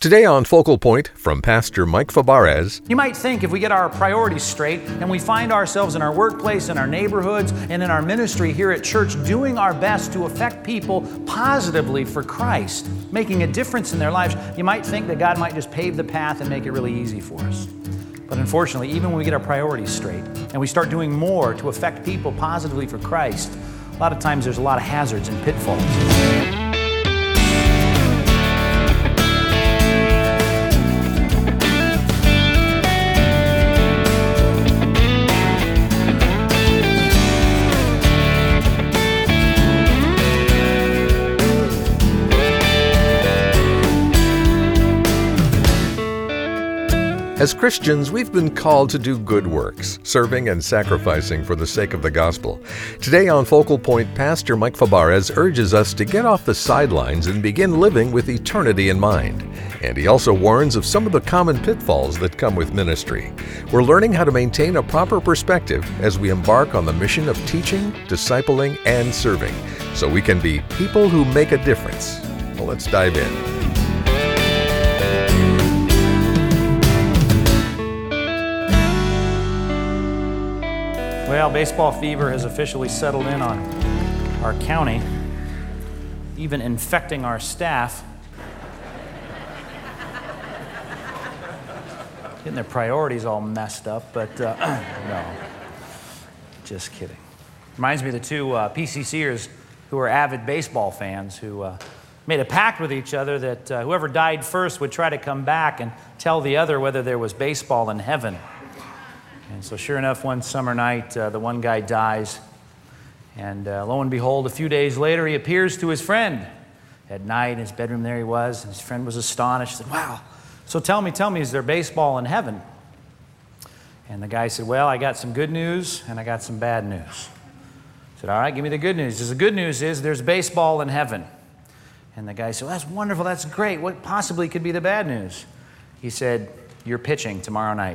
Today on Focal Point from Pastor Mike Fabarez. You might think if we get our priorities straight and we find ourselves in our workplace, in our neighborhoods, and in our ministry here at church doing our best to affect people positively for Christ, making a difference in their lives, you might think that God might just pave the path and make it really easy for us. But unfortunately, even when we get our priorities straight and we start doing more to affect people positively for Christ, a lot of times there's a lot of hazards and pitfalls. As Christians, we've been called to do good works, serving and sacrificing for the sake of the gospel. Today on Focal Point, Pastor Mike Fabarez urges us to get off the sidelines and begin living with eternity in mind. And he also warns of some of the common pitfalls that come with ministry. We're learning how to maintain a proper perspective as we embark on the mission of teaching, discipling, and serving, so we can be people who make a difference. Well, let's dive in. Well, baseball fever has officially settled in on our county, even infecting our staff. Getting their priorities all messed up, but no, just kidding. Reminds me of the two PCCers who are avid baseball fans who made a pact with each other that whoever died first would try to come back and tell the other whether there was baseball in heaven. And so sure enough, one summer night, the one guy dies. And lo and behold, a few days later, he appears to his friend. At night, in his bedroom, there he was. And his friend was astonished. He said, wow, so tell me, is there baseball in heaven? And the guy said, well, I got some good news and I got some bad news. He said, all right, give me the good news. He says, the good news is there's baseball in heaven. And the guy said, well, that's wonderful, that's great. What possibly could be the bad news? He said, you're pitching tomorrow night.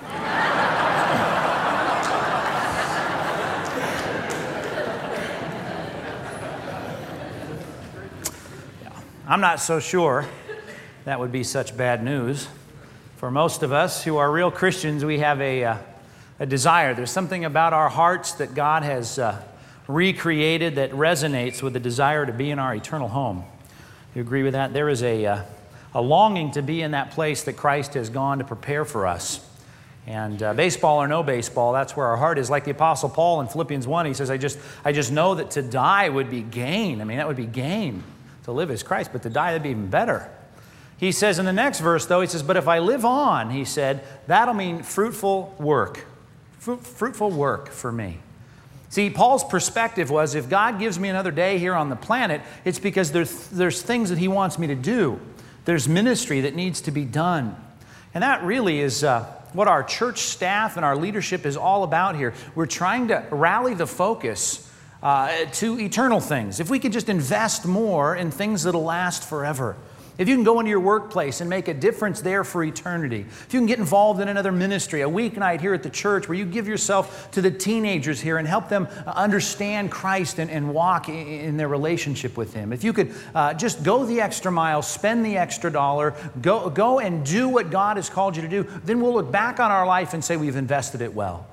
I'm not so sure that would be such bad news. For most of us who are real Christians, we have a desire. There's something about our hearts that God has recreated that resonates with the desire to be in our eternal home. You agree with that? There is a longing to be in that place that Christ has gone to prepare for us. And baseball or no baseball, that's where our heart is. Like the Apostle Paul in Philippians 1, he says, I just know that to die would be gain. I mean, that would be gain. To live is Christ, but to die, that'd be even better. He says in the next verse, though, he says, but if I live on, he said, that'll mean fruitful work. Fruitful work for me. See, Paul's perspective was, if God gives me another day here on the planet, it's because there's things that he wants me to do. There's ministry that needs to be done. And that really is what our church staff and our leadership is all about here. We're trying to rally the focus to eternal things. If we could just invest more in things that'll last forever. If you can go into your workplace and make a difference there for eternity. If you can get involved in another ministry, a weeknight here at the church where you give yourself to the teenagers here and help them understand Christ and walk in their relationship with Him. If you could just go the extra mile, spend the extra dollar, go and do what God has called you to do, then we'll look back on our life and say we've invested it well.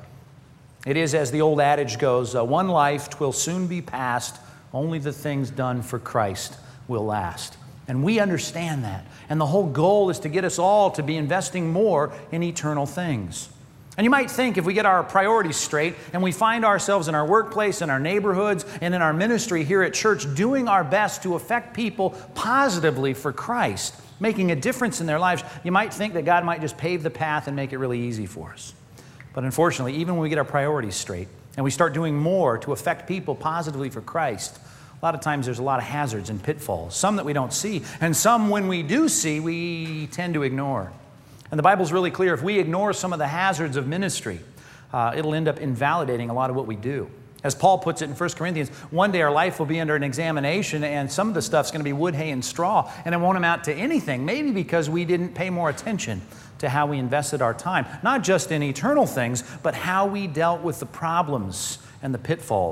It is, as the old adage goes, one life 'twill soon be past, only the things done for Christ will last. And we understand that. And the whole goal is to get us all to be investing more in eternal things. And you might think if we get our priorities straight and we find ourselves in our workplace, in our neighborhoods, and in our ministry here at church doing our best to affect people positively for Christ, making a difference in their lives, you might think that God might just pave the path and make it really easy for us. But unfortunately, even when we get our priorities straight and we start doing more to affect people positively for Christ, a lot of times there's a lot of hazards and pitfalls, some that we don't see, and some when we do see, we tend to ignore. And the Bible's really clear. If we ignore some of the hazards of ministry, it'll end up invalidating a lot of what we do. As Paul puts it in 1 Corinthians, one day our life will be under an examination and some of the stuff's going to be wood, hay, and straw, and it won't amount to anything, maybe because we didn't pay more attention to how we invested our time, not just in eternal things, but how we dealt with the problems and the pitfalls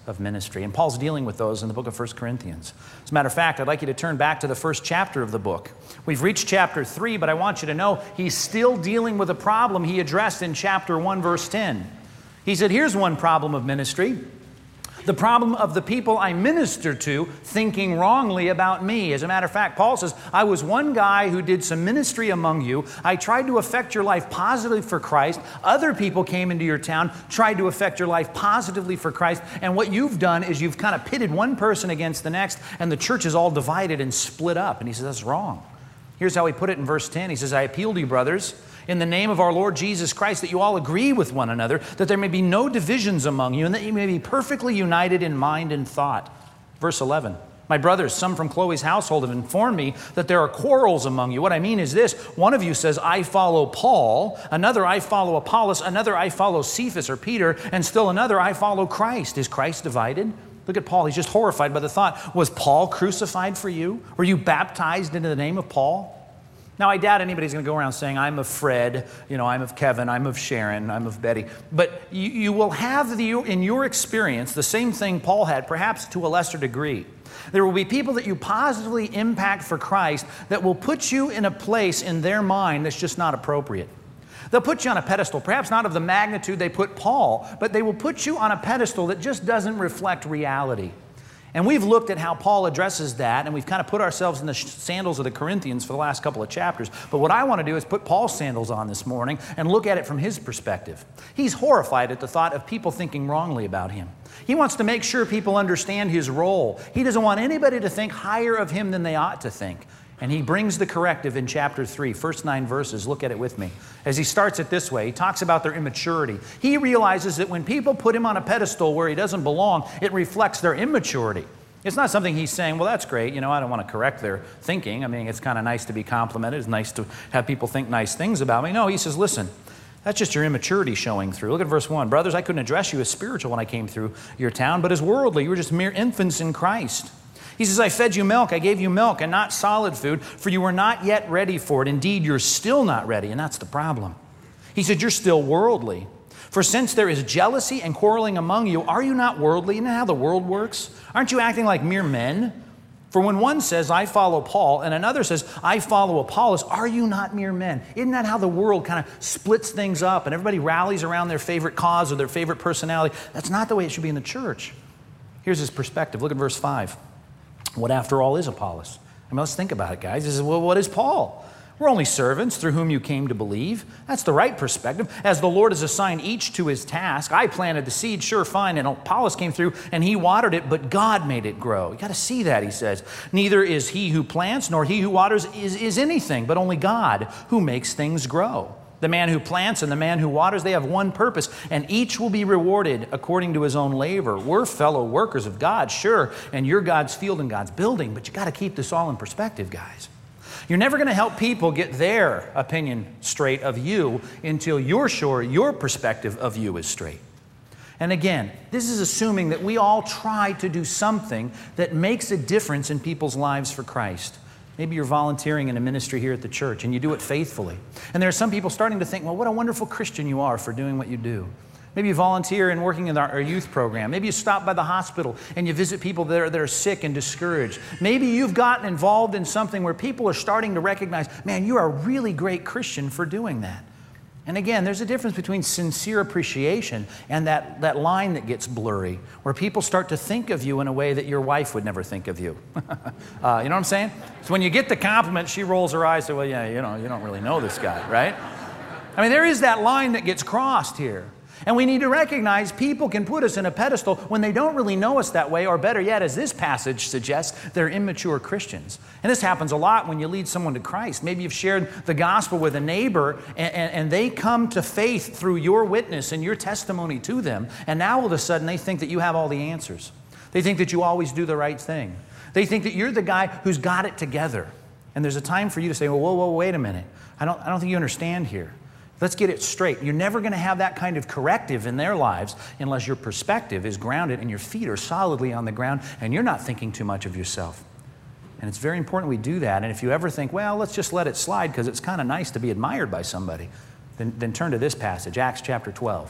of ministry. And Paul's dealing with those in the book of 1 Corinthians. As a matter of fact, I'd like you to turn back to the first chapter of the book. We've reached chapter 3, but I want you to know he's still dealing with a problem he addressed in chapter 1, verse 10. He said, here's one problem of ministry. The problem of the people I minister to thinking wrongly about me. As a matter of fact, Paul says, I was one guy who did some ministry among you. I tried to affect your life positively for Christ. Other people came into your town, tried to affect your life positively for Christ. And what you've done is you've kind of pitted one person against the next, and the church is all divided and split up. And he says, that's wrong. Here's how he put it in verse 10. He says, I appeal to you, brothers, in the name of our Lord Jesus Christ, that you all agree with one another, that there may be no divisions among you, and that you may be perfectly united in mind and thought. Verse 11, my brothers, some from Chloe's household have informed me that there are quarrels among you. What I mean is this, one of you says, I follow Paul, another, I follow Apollos, another, I follow Cephas or Peter, and still another, I follow Christ. Is Christ divided? Look at Paul, he's just horrified by the thought. Was Paul crucified for you? Were you baptized into the name of Paul? Now, I doubt anybody's going to go around saying, I'm of Fred, I'm of Kevin, I'm of Sharon, I'm of Betty. But you will have, in your experience, the same thing Paul had, perhaps to a lesser degree. There will be people that you positively impact for Christ that will put you in a place in their mind that's just not appropriate. They'll put you on a pedestal, perhaps not of the magnitude they put Paul, but they will put you on a pedestal that just doesn't reflect reality. And we've looked at how Paul addresses that, and we've kind of put ourselves in the sandals of the Corinthians for the last couple of chapters. But what I want to do is put Paul's sandals on this morning and look at it from his perspective. He's horrified at the thought of people thinking wrongly about him. He wants to make sure people understand his role. He doesn't want anybody to think higher of him than they ought to think. And he brings the corrective in chapter 3, first 9 verses. Look at it with me. As he starts it this way, he talks about their immaturity. He realizes that when people put him on a pedestal where he doesn't belong, it reflects their immaturity. It's not something he's saying, well, that's great. I don't want to correct their thinking. I mean, it's kind of nice to be complimented. It's nice to have people think nice things about me. No, he says, listen, that's just your immaturity showing through. Look at verse 1. Brothers, I couldn't address you as spiritual when I came through your town, but as worldly. You were just mere infants in Christ. He says, I fed you milk, I gave you milk, and not solid food, for you were not yet ready for it. Indeed, you're still not ready, and that's the problem. He said, you're still worldly. For since there is jealousy and quarreling among you, are you not worldly? You know how the world works? Aren't you acting like mere men? For when one says, I follow Paul, and another says, I follow Apollos, are you not mere men? Isn't that how the world kind of splits things up, and everybody rallies around their favorite cause or their favorite personality? That's not the way it should be in the church. Here's his perspective. Look at verse 5. What, after all, is Apollos? I mean, let's think about it, guys. He says, well, what is Paul? We're only servants through whom you came to believe. That's the right perspective. As the Lord has assigned each to his task. I planted the seed, sure, fine, and Apollos came through and he watered it, but God made it grow. You got to see that, he says. Neither is he who plants nor he who waters is anything, but only God who makes things grow. The man who plants and the man who waters, they have one purpose, and each will be rewarded according to his own labor. We're fellow workers of God, sure, and you're God's field and God's building, but you got to keep this all in perspective, guys. You're never going to help people get their opinion straight of you until you're sure your perspective of you is straight. And again, this is assuming that we all try to do something that makes a difference in people's lives for Christ. Maybe you're volunteering in a ministry here at the church and you do it faithfully. And there are some people starting to think, well, what a wonderful Christian you are for doing what you do. Maybe you volunteer and working in our youth program. Maybe you stop by the hospital and you visit people that are sick and discouraged. Maybe you've gotten involved in something where people are starting to recognize, man, you are a really great Christian for doing that. And again, there's a difference between sincere appreciation and that line that gets blurry, where people start to think of you in a way that your wife would never think of you. You know what I'm saying? So when you get the compliment, she rolls her eyes and says, well, yeah, you don't really know this guy, right? I mean, there is that line that gets crossed here. And we need to recognize people can put us in a pedestal when they don't really know us that way, or better yet, as this passage suggests, they're immature Christians. And this happens a lot when you lead someone to Christ. Maybe you've shared the gospel with a neighbor and they come to faith through your witness and your testimony to them. And now all of a sudden they think that you have all the answers. They think that you always do the right thing. They think that you're the guy who's got it together. And there's a time for you to say, well, whoa, wait a minute. I don't think you understand here. Let's get it straight. You're never going to have that kind of corrective in their lives unless your perspective is grounded and your feet are solidly on the ground and you're not thinking too much of yourself. And it's very important we do that. And if you ever think, well, let's just let it slide because it's kind of nice to be admired by somebody, then turn to this passage, Acts chapter 12.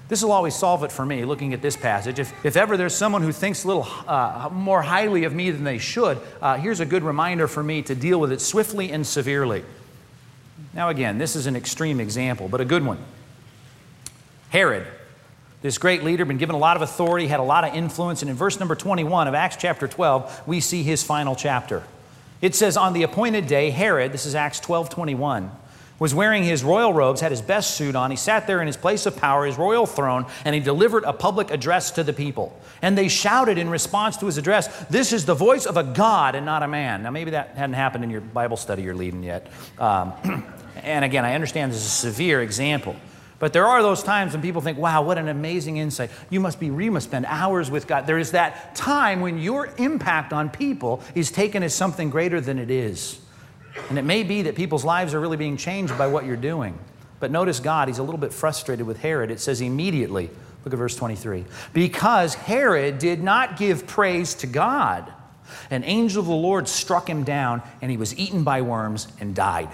This will always solve it for me, looking at this passage. If ever there's someone who thinks a little more highly of me than they should, here's a good reminder for me to deal with it swiftly and severely. Now again, this is an extreme example, but a good one. Herod, this great leader, been given a lot of authority, had a lot of influence, and in verse number 21 of Acts chapter 12, we see his final chapter. It says, on the appointed day, Herod, this is Acts 12:21, was wearing his royal robes, had his best suit on. He sat there in his place of power, his royal throne, and he delivered a public address to the people. And they shouted in response to his address, "This is the voice of a God and not a man." Now, maybe that hadn't happened in your Bible study you're leading yet. And again, I understand this is a severe example. But there are those times when people think, wow, what an amazing insight. You must spend hours with God. There is that time when your impact on people is taken as something greater than it is. And it may be that people's lives are really being changed by what you're doing. But notice God, he's a little bit frustrated with Herod. It says immediately, look at verse 23, because Herod did not give praise to God, an angel of the Lord struck him down, and he was eaten by worms and died.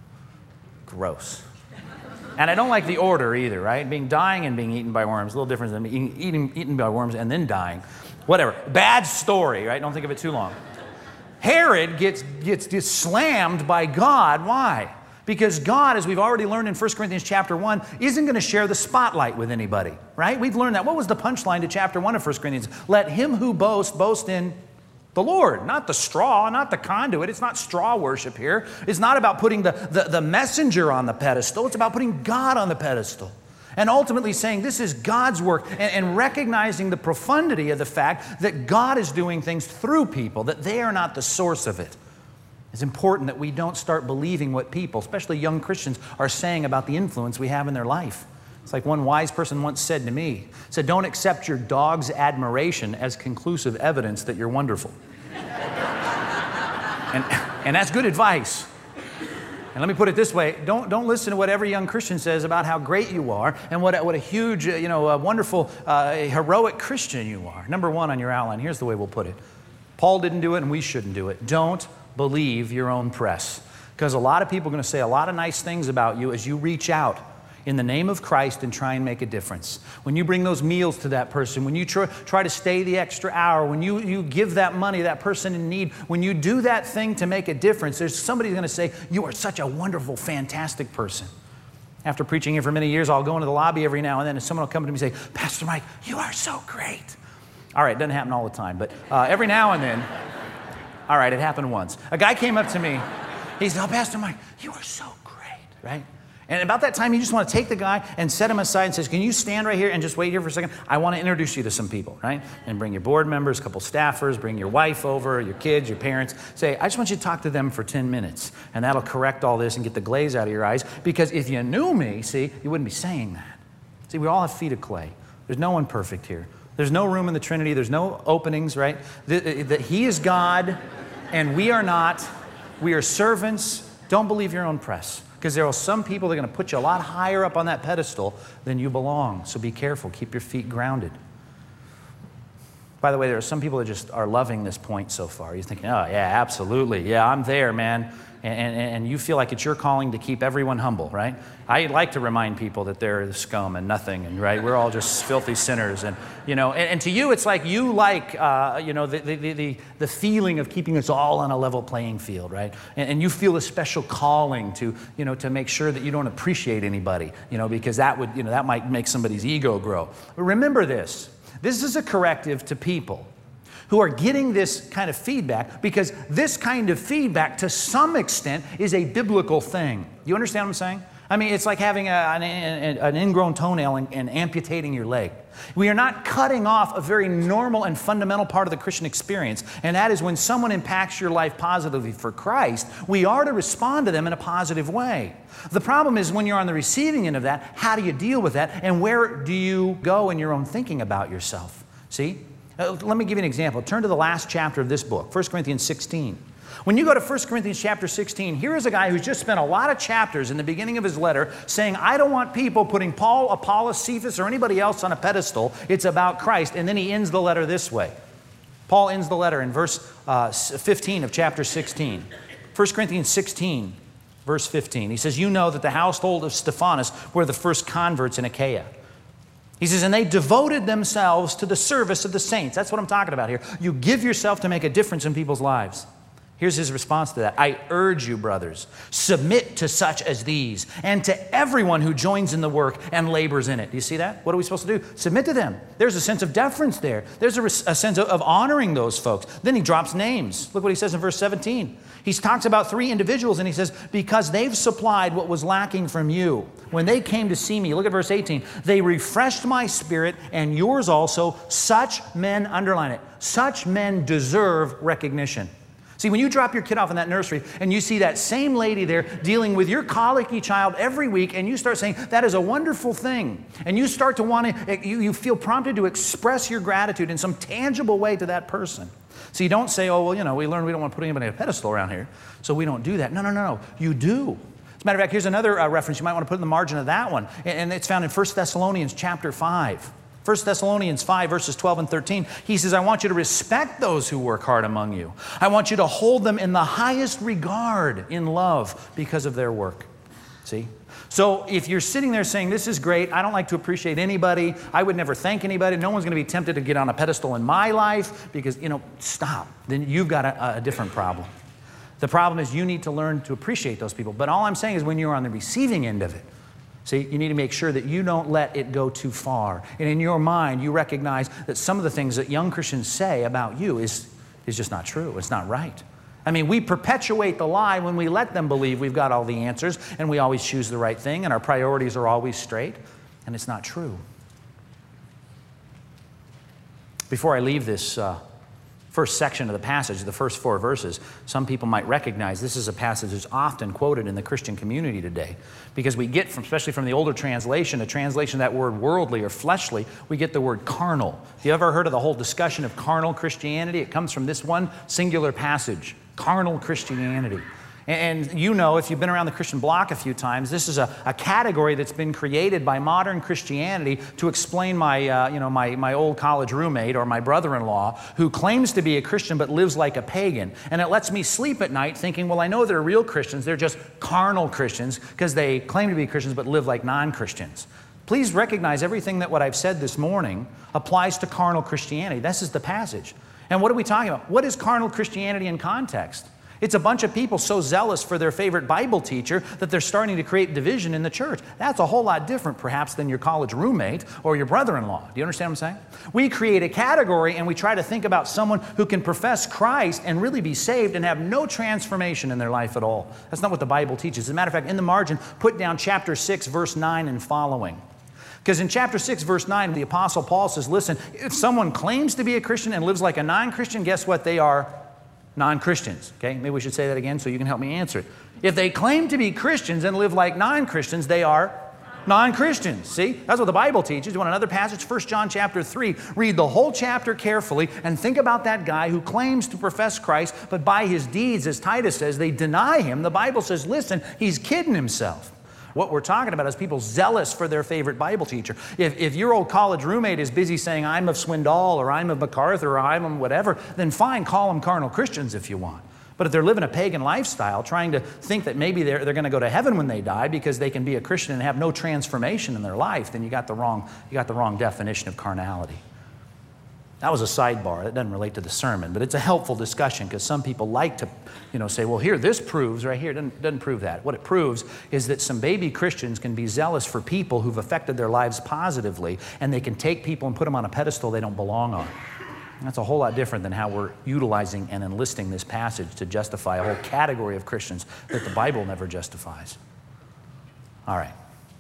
Gross. And I don't like the order either, right? Dying and being eaten by worms, a little different than eaten by worms and then dying. Whatever. Bad story, right? Don't think of it too long. Herod gets slammed by God. Why? Because God, as we've already learned in 1 Corinthians chapter 1, isn't going to share the spotlight with anybody, right? We've learned that. What was the punchline to chapter 1 of 1 Corinthians? Let him who boasts, boast in the Lord, not the straw, not the conduit. It's not straw worship here. It's not about putting the messenger on the pedestal. It's about putting God on the pedestal. And ultimately saying this is God's work and recognizing the profundity of the fact that God is doing things through people, that they are not the source of it. It's important that we don't start believing what people, especially young Christians, are saying about the influence we have in their life. It's like one wise person once said to me, said, don't accept your dog's admiration as conclusive evidence that you're wonderful. And that's good advice. And let me put it this way, don't listen to what every young Christian says about how great you are and what a huge, wonderful, heroic Christian you are. Number one on your outline, here's the way we'll put it. Paul didn't do it and we shouldn't do it. Don't believe your own press. Because a lot of people are going to say a lot of nice things about you as you reach out in the name of Christ and try and make a difference. When you bring those meals to that person, when you try to stay the extra hour, when you give that money to that person in need, when you do that thing to make a difference, there's somebody going to say, you are such a wonderful, fantastic person. After preaching here for many years, I'll go into the lobby every now and then and someone will come to me and say, Pastor Mike, you are so great. All right, it doesn't happen all the time, but every now and then, all right, it happened once. A guy came up to me, he said, oh, Pastor Mike, you are so great, right? And about that time, you just want to take the guy and set him aside and says, can you stand right here and just wait here for a second? I want to introduce you to some people, right? And bring your board members, a couple staffers, bring your wife over, your kids, your parents. Say, I just want you to talk to them for 10 minutes. And that'll correct all this and get the glaze out of your eyes. Because if you knew me, see, you wouldn't be saying that. See, we all have feet of clay. There's no one perfect here. There's no room in the Trinity. There's no openings, right? That He is God and we are not. We are servants. Don't believe your own press. Because there are some people that are going to put you a lot higher up on that pedestal than you belong. So be careful. Keep your feet grounded. By the way, there are some people that just are loving this point so far. You're thinking, oh, yeah, absolutely. Yeah, I'm there, man. And you feel like it's your calling to keep everyone humble, right? I like to remind people that they're the scum and nothing, and right? We're all just filthy sinners. And, and to you, it's like you like, the feeling of keeping us all on a level playing field, right? And you feel a special calling to make sure that you don't appreciate anybody, because that would, that might make somebody's ego grow. But remember this. This is a corrective to people who are getting this kind of feedback, because this kind of feedback, to some extent, is a biblical thing. You understand what I'm saying? I mean, it's like having an ingrown toenail and amputating your leg. We are not cutting off a very normal and fundamental part of the Christian experience, and that is when someone impacts your life positively for Christ, we are to respond to them in a positive way. The problem is when you're on the receiving end of that, how do you deal with that, and where do you go in your own thinking about yourself? See? Let me give you an example. Turn to the last chapter of this book, 1 Corinthians 16. When you go to 1 Corinthians chapter 16, here is a guy who's just spent a lot of chapters in the beginning of his letter saying, I don't want people putting Paul, Apollos, Cephas, or anybody else on a pedestal. It's about Christ. And then he ends the letter this way. Paul ends the letter in verse 15 of chapter 16. 1 Corinthians 16, verse 15. He says, you know that the household of Stephanas were the first converts in Achaia. He says, and they devoted themselves to the service of the saints. That's what I'm talking about here. You give yourself to make a difference in people's lives. Here's his response to that. I urge you, brothers, submit to such as these and to everyone who joins in the work and labors in it. Do you see that? What are we supposed to do? Submit to them. There's a sense of deference there. There's a sense of honoring those folks. Then he drops names. Look what he says in verse 17. He talks about 3 individuals and he says, because they've supplied what was lacking from you. When they came to see me, look at verse 18, they refreshed my spirit and yours also. Such men, underline it, such men deserve recognition. See, when you drop your kid off in that nursery and you see that same lady there dealing with your colicky child every week and you start saying, that is a wonderful thing. And you start to want to, you feel prompted to express your gratitude in some tangible way to that person. So you don't say, oh, well, you know, we learned we don't want to put anybody on a pedestal around here, so we don't do that. No. You do. As a matter of fact, here's another reference you might want to put in the margin of that one. And it's found in 1 Thessalonians chapter 5. 1 Thessalonians 5, verses 12 and 13, he says, I want you to respect those who work hard among you. I want you to hold them in the highest regard in love because of their work. See? So if you're sitting there saying, this is great, I don't like to appreciate anybody, I would never thank anybody, no one's going to be tempted to get on a pedestal in my life because, stop. Then you've got a different problem. The problem is you need to learn to appreciate those people. But all I'm saying is when you're on the receiving end of it, see, you need to make sure that you don't let it go too far. And in your mind, you recognize that some of the things that young Christians say about you is just not true. It's not right. I mean, we perpetuate the lie when we let them believe we've got all the answers and we always choose the right thing and our priorities are always straight, and it's not true. Before I leave this first section of the passage, the first 4 verses, some people might recognize this is a passage that's often quoted in the Christian community today because we get, especially from the older translation, a translation of that word worldly or fleshly, we get the word carnal. Have you ever heard of the whole discussion of carnal Christianity? It comes from this one singular passage, carnal Christianity. And you know, if you've been around the Christian block a few times, this is a category that's been created by modern Christianity to explain my old college roommate or my brother-in-law who claims to be a Christian but lives like a pagan. And it lets me sleep at night thinking, well, I know they're real Christians. They're just carnal Christians because they claim to be Christians but live like non-Christians. Please recognize everything that what I've said this morning applies to carnal Christianity. This is the passage. And what are we talking about? What is carnal Christianity in context? It's a bunch of people so zealous for their favorite Bible teacher that they're starting to create division in the church. That's a whole lot different, perhaps, than your college roommate or your brother-in-law. Do you understand what I'm saying? We create a category and we try to think about someone who can profess Christ and really be saved and have no transformation in their life at all. That's not what the Bible teaches. As a matter of fact, in the margin, put down chapter 6, verse 9 and following. Because in chapter 6, verse 9, the Apostle Paul says, listen, if someone claims to be a Christian and lives like a non-Christian, guess what? They are non-Christians. Okay, maybe we should say that again so you can help me answer it. If they claim to be Christians and live like non-Christians, they are non-Christians. See, that's what the Bible teaches. You want another passage? 1 John chapter 3. Read the whole chapter carefully and think about that guy who claims to profess Christ, but by his deeds, as Titus says, they deny him. The Bible says, listen, he's kidding himself. What we're talking about is people zealous for their favorite Bible teacher. If your old college roommate is busy saying, I'm of Swindoll or I'm of MacArthur or I'm of whatever, then fine, call them carnal Christians if you want. But if they're living a pagan lifestyle, trying to think that maybe they're going to go to heaven when they die because they can be a Christian and have no transformation in their life, then you got the wrong definition of carnality. That was a sidebar. That doesn't relate to the sermon, but it's a helpful discussion because some people like to, say, well, here, this proves right here. It doesn't prove that. What it proves is that some baby Christians can be zealous for people who've affected their lives positively, and they can take people and put them on a pedestal they don't belong on. That's a whole lot different than how we're utilizing and enlisting this passage to justify a whole category of Christians that the Bible never justifies. All right.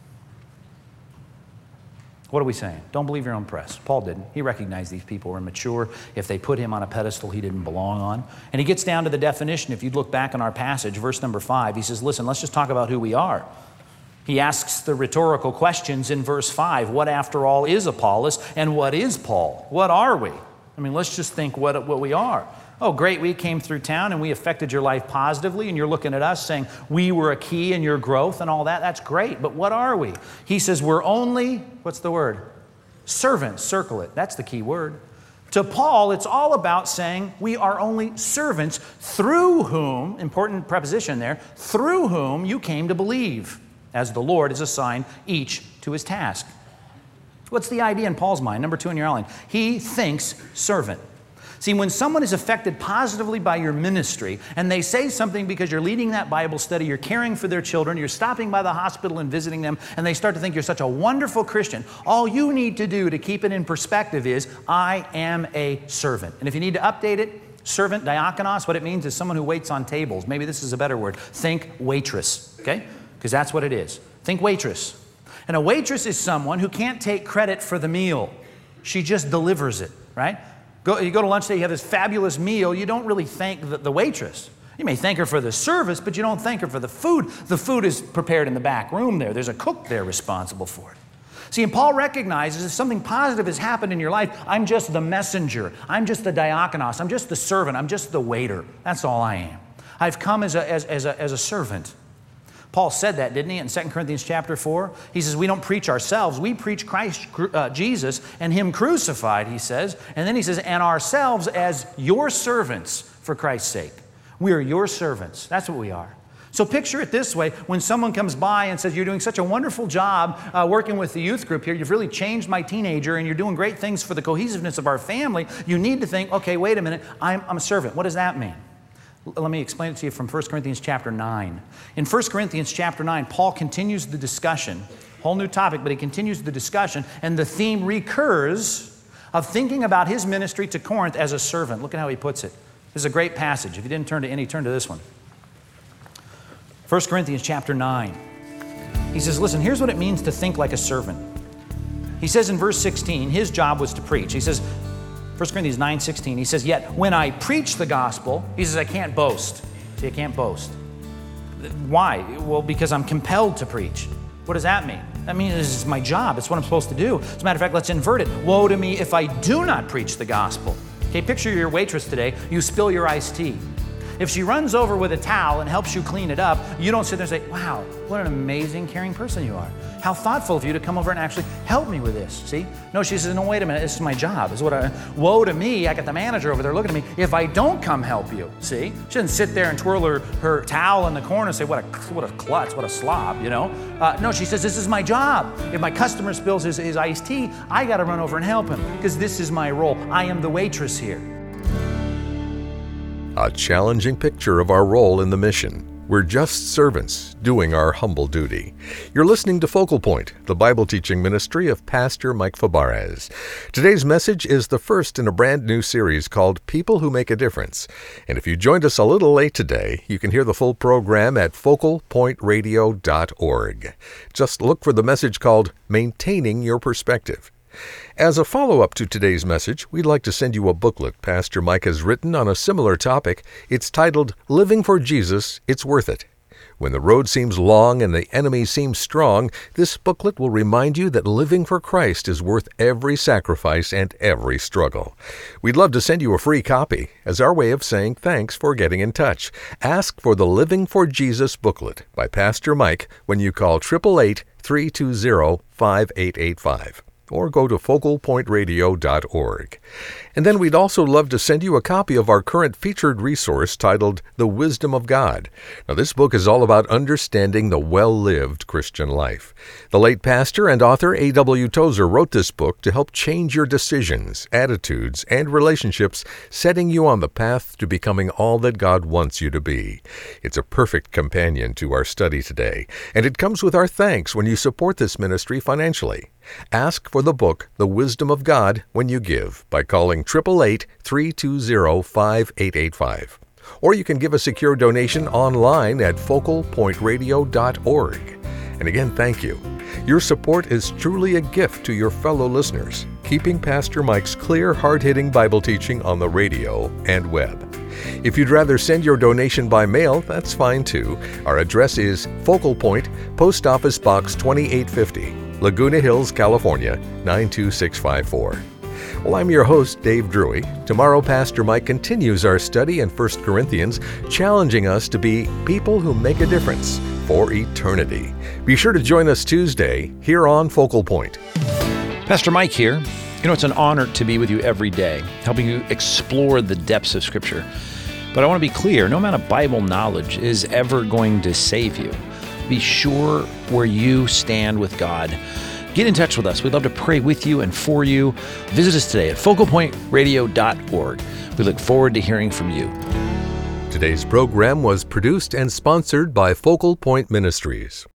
What are we saying? Don't believe your own press. Paul didn't. He recognized these people were immature. If they put him on a pedestal he didn't belong on. And he gets down to the definition. If you look back on our passage, verse number 5, he says, listen, let's just talk about who we are. He asks the rhetorical questions in verse 5. What, after all, is Apollos and what is Paul? What are we? I mean, let's just think what we are. Oh, great, we came through town and we affected your life positively, and you're looking at us saying we were a key in your growth and all that. That's great, but what are we? He says we're only, what's the word? Servants. Circle it. That's the key word. To Paul, it's all about saying we are only servants through whom, important preposition there, through whom you came to believe, as the Lord has assigned each to his task. What's the idea in Paul's mind? Number 2 in your outline. He thinks servant. See, when someone is affected positively by your ministry and they say something because you're leading that Bible study, you're caring for their children, you're stopping by the hospital and visiting them, and they start to think you're such a wonderful Christian, all you need to do to keep it in perspective is, I am a servant. And if you need to update it, servant, diakonos, what it means is someone who waits on tables. Maybe this is a better word. Think waitress, okay? Because that's what it is. Think waitress. And a waitress is someone who can't take credit for the meal. She just delivers it, right? You go to lunch today, you have this fabulous meal, you don't really thank the waitress. You may thank her for the service, but you don't thank her for the food. The food is prepared in the back room there. There's a cook there responsible for it. See, and Paul recognizes if something positive has happened in your life, I'm just the messenger. I'm just the diakonos. I'm just the servant. I'm just the waiter. That's all I am. I've come as a servant. Paul said that, didn't he, in 2 Corinthians chapter 4? He says, we don't preach ourselves. We preach Christ Jesus and Him crucified, he says. And then he says, and ourselves as your servants for Christ's sake. We are your servants. That's what we are. So picture it this way. When someone comes by and says, you're doing such a wonderful job working with the youth group here. You've really changed my teenager and you're doing great things for the cohesiveness of our family. You need to think, okay, wait a minute. I'm a servant. What does that mean? Let me explain it to you from 1 Corinthians chapter 9. In 1 Corinthians chapter 9, Paul continues the discussion, whole new topic, but he continues the discussion, and the theme recurs of thinking about his ministry to Corinth as a servant. Look at how he puts it. This is a great passage. If you didn't turn to any, turn to this one. 1 Corinthians chapter 9. He says, listen, here's what it means to think like a servant. He says in verse 16, his job was to preach. He says, 1 Corinthians 9:16, he says, yet when I preach the gospel, he says, I can't boast. See, I can't boast. Why? Well, because I'm compelled to preach. What does that mean? That means it's my job. It's what I'm supposed to do. As a matter of fact, let's invert it. Woe to me if I do not preach the gospel. Okay, picture your waitress today. You spill your iced tea. If she runs over with a towel and helps you clean it up, you don't sit there and say, wow, what an amazing, caring person you are. How thoughtful of you to come over and actually help me with this, see? No, she says, no, wait a minute, this is my job. This is woe to me, I got the manager over there looking at me, if I don't come help you, see? She doesn't sit there and twirl her towel in the corner and say, what a klutz, what a slob, you know? No, she says, this is my job. If my customer spills his iced tea, I got to run over and help him because this is my role. I am the waitress here. A challenging picture of our role in the mission. We're just servants doing our humble duty. You're listening to Focal Point, the Bible teaching ministry of Pastor Mike Fabarez. Today's message is the first in a brand new series called People Who Make a Difference. And if you joined us a little late today, you can hear the full program at focalpointradio.org. Just look for the message called Maintaining Your Perspective. As a follow-up to today's message, we'd like to send you a booklet Pastor Mike has written on a similar topic. It's titled, Living for Jesus, It's Worth It. When the road seems long and the enemy seems strong, this booklet will remind you that living for Christ is worth every sacrifice and every struggle. We'd love to send you a free copy as our way of saying thanks for getting in touch. Ask for the Living for Jesus booklet by Pastor Mike when you call 888-320-5885. Or go to focalpointradio.org. And then we'd also love to send you a copy of our current featured resource titled The Wisdom of God. Now, this book is all about understanding the well-lived Christian life. The late pastor and author A.W. Tozer wrote this book to help change your decisions, attitudes, and relationships, setting you on the path to becoming all that God wants you to be. It's a perfect companion to our study today, and it comes with our thanks when you support this ministry financially. Ask for the book, The Wisdom of God, when you give by calling 888-320-5885. Or you can give a secure donation online at focalpointradio.org. And again, thank you. Your support is truly a gift to your fellow listeners, keeping Pastor Mike's clear, hard-hitting Bible teaching on the radio and web. If you'd rather send your donation by mail, that's fine too. Our address is Focal Point, Post Office Box 2850. Laguna Hills, California, 92654. Well, I'm your host, Dave Drury. Tomorrow, Pastor Mike continues our study in 1 Corinthians, challenging us to be people who make a difference for eternity. Be sure to join us Tuesday here on Focal Point. Pastor Mike here. You know, it's an honor to be with you every day, helping you explore the depths of Scripture. But I want to be clear, no amount of Bible knowledge is ever going to save you. Be sure where you stand with God. Get in touch with us. We'd love to pray with you and for you. Visit us today at focalpointradio.org. We look forward to hearing from you. Today's program was produced and sponsored by Focal Point Ministries.